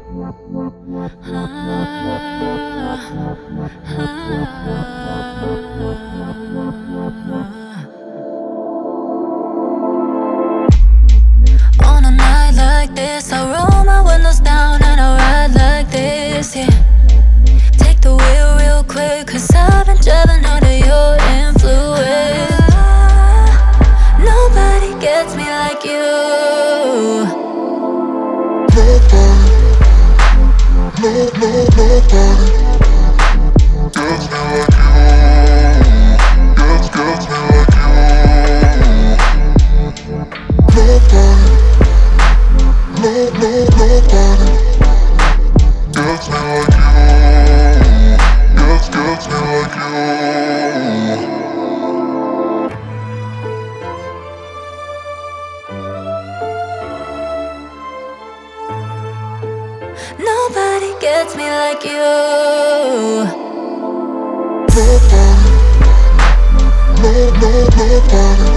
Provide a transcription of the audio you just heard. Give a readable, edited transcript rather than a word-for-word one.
On a night like this, I roll my windows down and I ride like this, yeah. Take the wheel real quick, 'cause I've been driving under your influence. Nobody gets me like you. Nobody gets me like you. Nobody.